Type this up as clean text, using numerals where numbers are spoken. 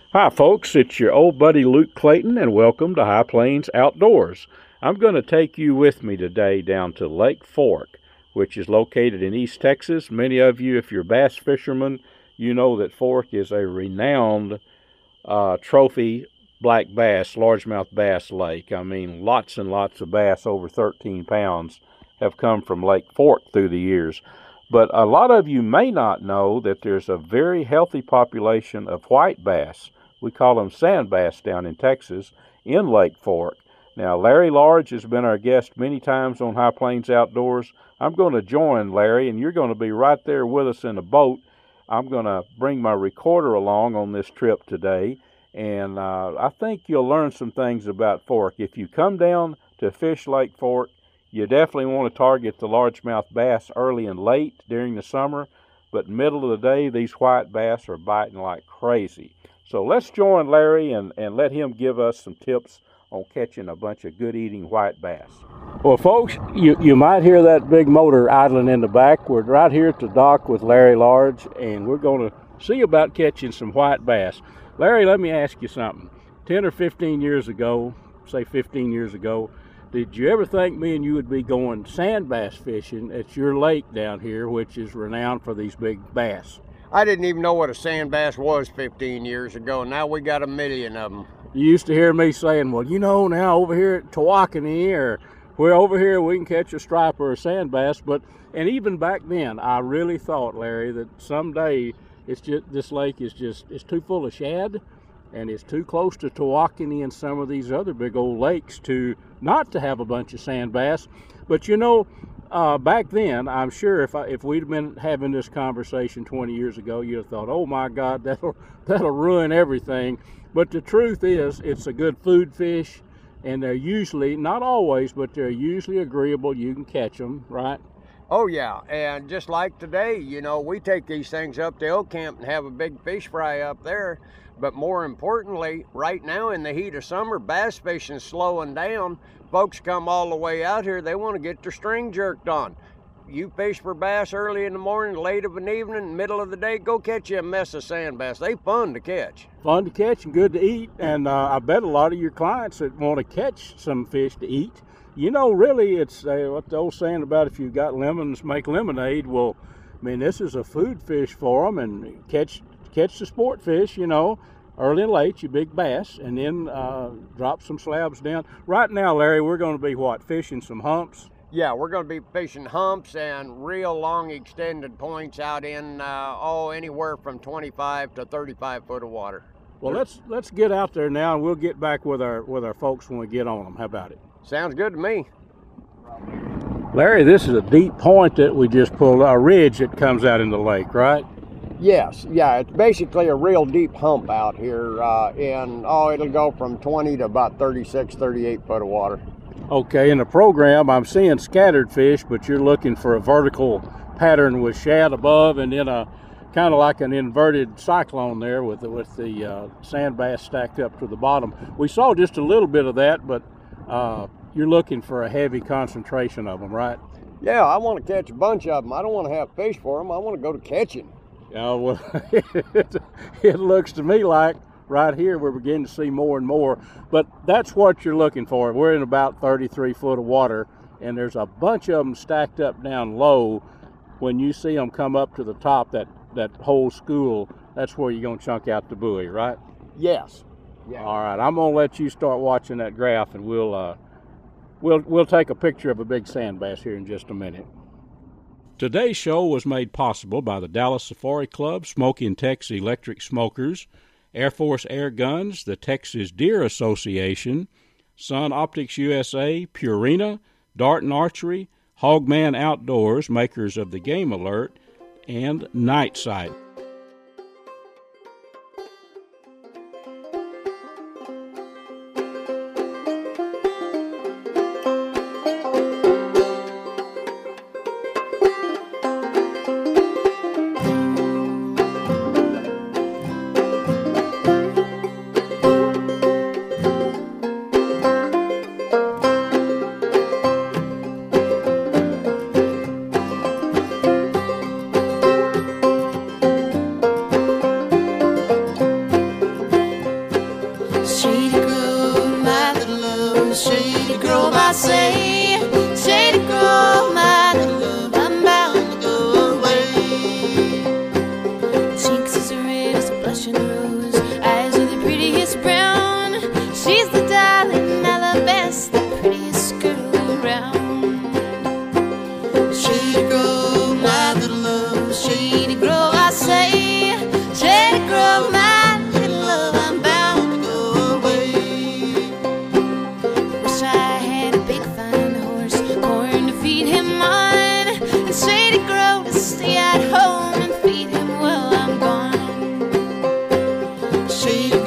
Hi, folks. It's your old buddy Luke Clayton, and welcome to High Plains Outdoors. I'm going to take you with me today down to Lake Fork, which is located in East Texas. Many of you, if you're bass fishermen, you know that Fork is a renowned trophy black bass, largemouth bass lake. I mean, lots and lots of bass over 13 pounds have come from Lake Fork through the years. But a lot of you may not know that there's a very healthy population of white bass. We call them sand bass down in Texas in Lake Fork. Now, Larry Large has been our guest many times on High Plains Outdoors. I'm going to join Larry, and you're going to be right there with us in a boat. I'm going to bring my recorder along on this trip today, and I think you'll learn some things about Fork. If you come down to fish Lake Fork, you definitely want to target the largemouth bass early and late during the summer, but middle of the day, these white bass are biting like crazy. So let's join Larry and let him give us some tips on catching a bunch of good eating white bass. Well, folks, you might hear that big motor idling in the back. We're right here at the dock with Larry Large, and we're going to see about catching some white bass. Larry, let me ask you something. 10 or 15 years ago, say 15 years ago, did you ever think me and you would be going sand bass fishing at your lake down here, which is renowned for these big bass? I didn't even know what a sand bass was 15 years ago. Now we got a million of them. You used to hear me saying, well, now over here at Tawakoni, or we're over here, we can catch a striper or a sand bass. And even back then, I really thought, Larry, that someday this lake it's too full of shad, and it's too close to Tawakoni and some of these other big old lakes not to have a bunch of sand bass. But back then, I'm sure if we'd been having this conversation 20 years ago, you'd have thought, oh my God, that'll ruin everything. But the truth is, it's a good food fish, and they're usually, not always, but they're usually agreeable. You can catch them, right? Oh yeah, and just like today, we take these things up to Elk Camp and have a big fish fry up there. But more importantly, right now in the heat of summer, bass fishing's slowing down. Folks come all the way out here, they want to get their string jerked on. You fish for bass early in the morning, late of an evening, middle of the day, go catch you a mess of sand bass. They fun to catch. Fun to catch and good to eat. And I bet a lot of your clients that want to catch some fish to eat, really it's what the old saying about if you got lemons, make lemonade. Well, I mean, this is a food fish for them, and catch the sport fish, early and late, you big bass, and then drop some slabs down. Right now, Larry, we're going to be fishing some humps? Yeah, we're going to be fishing humps and real long extended points out in anywhere from 25 to 35 foot of water. Well, let's get out there now, and we'll get back with our folks when we get on them. How about it? Sounds good to me. Larry, this is a deep point that we just pulled, a ridge that comes out in the lake, right? Yes, yeah, it's basically a real deep hump out here, it'll go from 20 to about 36, 38 foot of water. Okay, in the program, I'm seeing scattered fish, but you're looking for a vertical pattern with shad above, and then a kind of like an inverted cyclone there with the sand bass stacked up to the bottom. We saw just a little bit of that, but you're looking for a heavy concentration of them, right? Yeah, I want to catch a bunch of them. I don't want to have fish for them. I want to go to catching. Yeah, well, it looks to me like right here we're beginning to see more and more, but that's what you're looking for. We're in about 33 foot of water, and there's a bunch of them stacked up down low. When you see them come up to the top, that whole school, that's where you're going to chunk out the buoy, right? Yes. Yeah. All right, I'm going to let you start watching that graph, and we'll take a picture of a big sand bass here in just a minute. Today's show was made possible by the Dallas Safari Club, Smoky and Texas Electric Smokers, Air Force Air Guns, the Texas Deer Association, Sun Optics USA, Purina, Darton Archery, Hogman Outdoors, makers of the Game Alert, and Night Sight. see